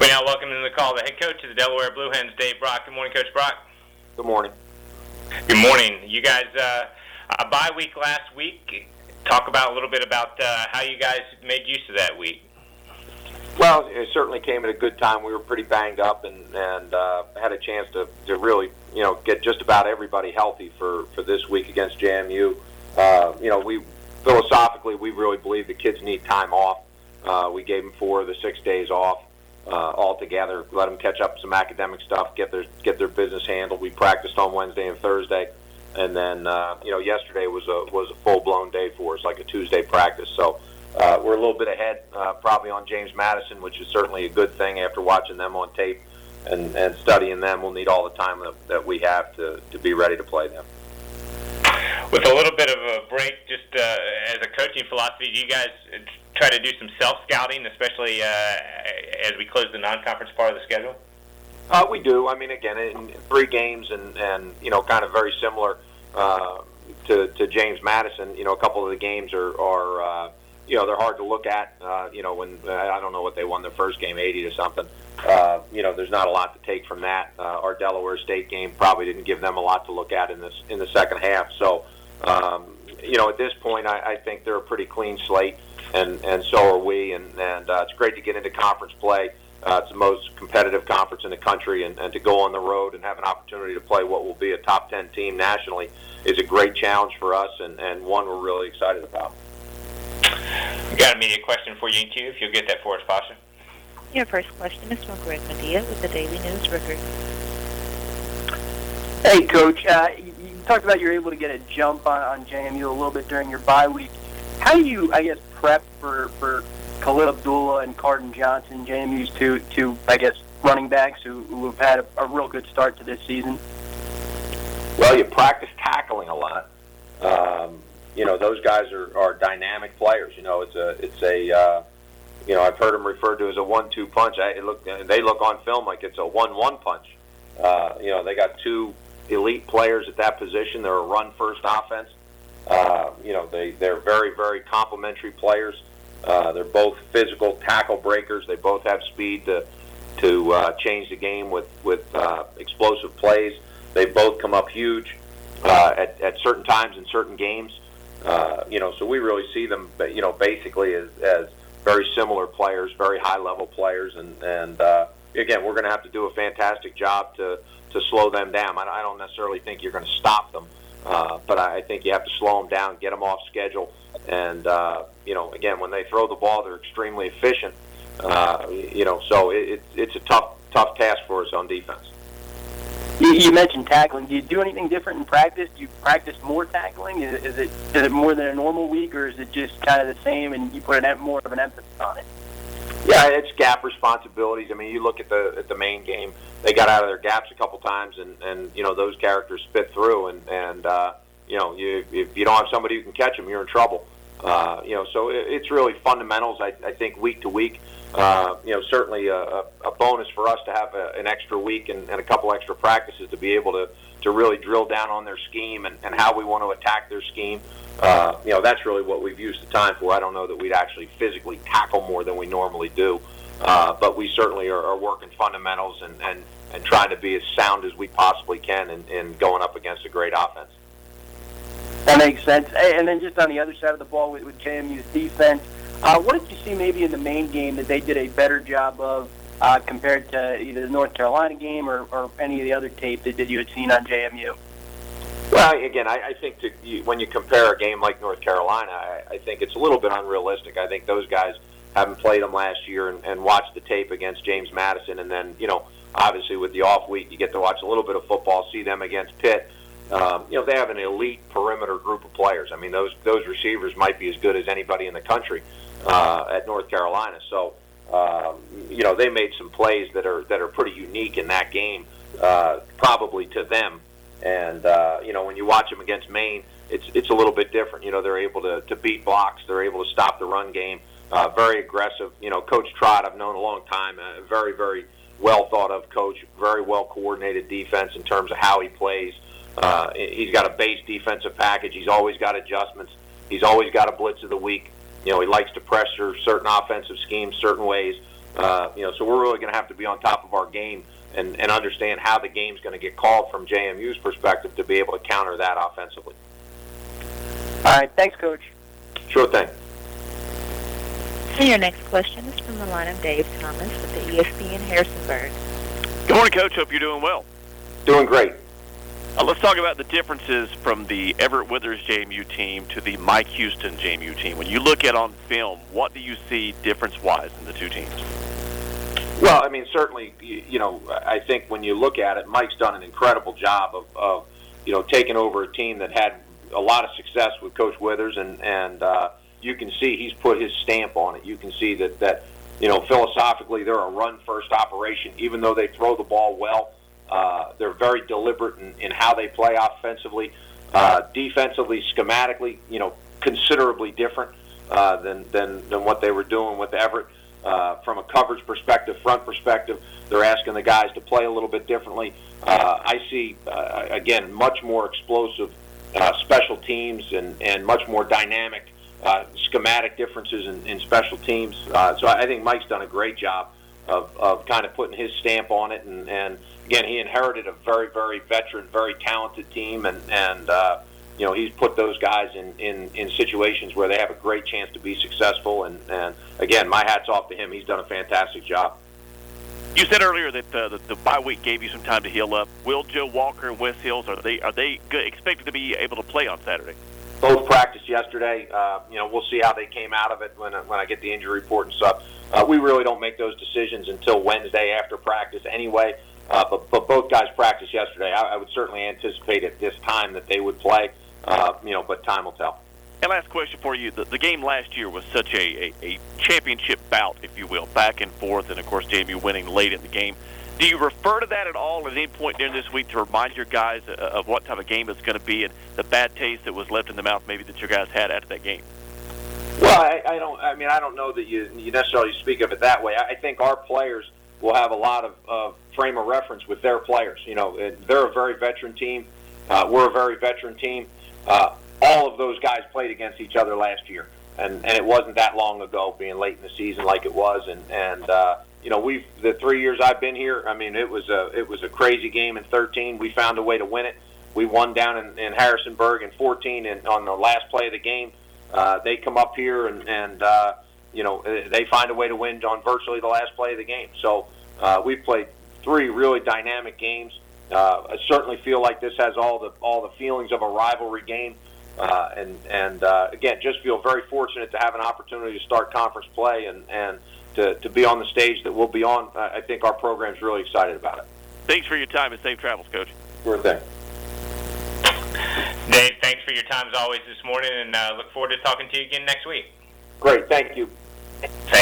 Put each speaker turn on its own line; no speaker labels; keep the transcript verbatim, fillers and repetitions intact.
We now welcome to the call the head coach of the Delaware Blue Hens, Dave Brock. Good morning, Coach Brock.
Good morning.
Good morning. You guys, uh, a bye week last week. Talk about a little bit about uh, how you guys made use of that week.
Well, it certainly came at a good time. We were pretty banged up and, and uh, had a chance to, to really, you know, get just about everybody healthy for, for this week against J M U. Uh, you know, we philosophically, we really believe the kids need time off. Uh, we gave them four of the six days off. Uh, all together, let them catch up some academic stuff, get their get their business handled. We practiced on Wednesday and Thursday, and then uh, you know yesterday was a was a full blown day for us, like a Tuesday practice. So uh, we're a little bit ahead, uh, probably on James Madison, which is certainly a good thing after watching them on tape and, and studying them. We'll need all the time that, that we have to, to be ready to play them.
With a little bit of a break, just uh, as a coaching philosophy, do you guys try to do some self-scouting, especially uh, as we close the non-conference part of the schedule?
Uh, we do. I mean, again, in three games and, and you know, kind of very similar uh, to, to James Madison. You know, a couple of the games are, are uh, you know, they're hard to look at. Uh, you know, when I don't know what they won their first game, eighty to something. Uh, you know, there's not a lot to take from that. Uh, our Delaware State game probably didn't give them a lot to look at in this in the second half. So, um, you know, at this point, I, I think they're a pretty clean slate, and, and so are we. And, and uh, it's great to get into conference play. Uh, it's the most competitive conference in the country, and, and to go on the road and have an opportunity to play what will be a top ten team nationally is a great challenge for us, and, and one we're really excited about.
We've got a media question for you in queue, if you'll get that for us, Pasha.
Your first question is from Greg Medea with the Daily News Record.
Hey, Coach. Uh, you, you talked about you're able to get a jump on, on J M U a little bit during your bye week. How do you, I guess, prep for, for Khalil Abdullah and Carden Johnson, J M U's two, two I guess, running backs who, who have had a, a real good start to this season?
Well, you practice tackling a lot. Um, you know, those guys are, are dynamic players. You know, it's a, it's a, uh, you know, I've heard them referred to as a one two punch. I, it look, they look on film like it's a one one punch. Uh, you know, they got two elite players at that position. They're a run-first offense. Uh, you know, they, they're very, very complementary players. Uh, they're both physical tackle breakers. They both have speed to to uh, change the game with, with uh, explosive plays. They both come up huge uh, at, at certain times in certain games. Uh, you know, so we really see them, you know, basically as, as very similar players, very high-level players. And, and uh, again, we're going to have to do a fantastic job to, to slow them down. I, I don't necessarily think you're going to stop them, uh, but I think you have to slow them down, get them off schedule. And, uh, you know, again, when they throw the ball, they're extremely efficient. Uh, you know, so it, it, it's a tough, tough task for us on defense.
You, you mentioned tackling. Do you do anything different in practice? Do you practice more tackling? Is, is it is it more than a normal week, or is it just kind of the same and you put an, more of an emphasis on it?
Yeah, it's gap responsibilities. I mean, you look at the at the main game; they got out of their gaps a couple times, and, and you know those characters spit through. And and uh, you know, you, if you don't have somebody who can catch them, you're in trouble. Uh, you know, so it, it's really fundamentals. I, I think week to week. Uh, you know, certainly a, a bonus for us to have a, an extra week and, and a couple extra practices to be able to, to really drill down on their scheme and, and how we want to attack their scheme. Uh, you know, that's really what we've used the time for. I don't know that we'd actually physically tackle more than we normally do, uh, but we certainly are, are working fundamentals and, and, and trying to be as sound as we possibly can in, in going up against a great offense.
That makes sense. And then just on the other side of the ball with, with J M U's defense, Uh, what did you see maybe in the main game that they did a better job of uh, compared to either the North Carolina game or, or any of the other tape that, that you had seen on J M U?
Well, again, I, I think to, you, when you compare a game like North Carolina, I, I think it's a little bit unrealistic. I think those guys haven't played them last year and, and watched the tape against James Madison, and then, you know, obviously with the off week, you get to watch a little bit of football, see them against Pitt. Um, you know, they have an elite perimeter group of players. I mean, those those receivers might be as good as anybody in the country uh, at North Carolina. So, um, you know, they made some plays that are that are pretty unique in that game, uh, probably to them. And uh, you know, when you watch them against Maine, it's it's a little bit different. You know, they're able to, to beat blocks. They're able to stop the run game. Uh, very aggressive. You know, Coach Trott, I've known a long time. A very very well thought of coach. Very well coordinated defense in terms of how he plays. Uh, he's got a base defensive package. He's always got adjustments. He's always got a blitz of the week. You know, he likes to pressure certain offensive schemes certain ways. Uh, you know, so we're really going to have to be on top of our game and, and understand how the game's going to get called from J M U's perspective to be able to counter that offensively.
All right, thanks, Coach.
Sure thing.
And your next question is from the line of Dave Thomas with the E S P N Harrisonburg.
Good morning, Coach. Hope you're doing well.
Doing great.
Uh, let's talk about the differences from the Everett Withers J M U team to the Mike Houston J M U team. When you look at on film, what do you see difference-wise in the two teams?
Well, I mean, certainly, you, you know, I think when you look at it, Mike's done an incredible job of, of, you know, taking over a team that had a lot of success with Coach Withers, and, and uh, you can see he's put his stamp on it. You can see that, that, you know, philosophically they're a run-first operation, even though they throw the ball well. Uh, they're very deliberate in, in how they play offensively. Uh, defensively, schematically, you know, considerably different uh, than, than, than what they were doing with Everett. Uh, from a coverage perspective, front perspective, they're asking the guys to play a little bit differently. Uh, I see, uh, again, much more explosive uh, special teams and, and much more dynamic uh, schematic differences in, in special teams. Uh, so I think Mike's done a great job of, of kind of putting his stamp on it. And, and again, he inherited a very, very veteran, very talented team, and, and uh, you know, he's put those guys in, in, in situations where they have a great chance to be successful. And, and again, my hat's off to him. He's done a fantastic job.
You said earlier that uh, the, the bye week gave you some time to heal up. Will Joe Walker and Wes Hills, are they are they good, expected to be able to play on Saturday?
Both practiced yesterday. Uh, you know, we'll see how they came out of it when when I get the injury report and stuff. Uh, we really don't make those decisions until Wednesday after practice anyway. Uh, but, but both guys practiced yesterday. I, I would certainly anticipate at this time that they would play. Uh, you know, but time will tell.
And last question for you. The, the game last year was such a, a, a championship bout, if you will, back and forth, and, of course, J M U winning late in the game. Do you refer to that at all at any point during this week to remind your guys uh, of what type of game it's going to be and the bad taste that was left in the mouth maybe that your guys had after that game?
Well, I, I don't. I mean, I don't know that you, you necessarily speak of it that way. I think our players will have a lot of, of frame of reference with their players. You know, they're a very veteran team. Uh, we're a very veteran team. Uh, all of those guys played against each other last year, and, and it wasn't that long ago, being late in the season like it was. And, and uh, you know, we've the three years I've been here, I mean, it was a it was a crazy game in thirteen. We found a way to win it. We won down in, in Harrisonburg in fourteen, and on the last play of the game, uh, they come up here and, and uh, you know, they find a way to win on virtually the last play of the game. So uh, we've played three really dynamic games. Uh, I certainly feel like this has all the all the feelings of a rivalry game, uh, and and uh, again, just feel very fortunate to have an opportunity to start conference play and, and to, to be on the stage that we'll be on. I think our program's really excited about it.
Thanks for your time and safe travels, Coach.
Sure thing.
Dave, thanks for your time as always this morning, and uh, look forward to talking to you again next week.
Great, thank you.
Thanks.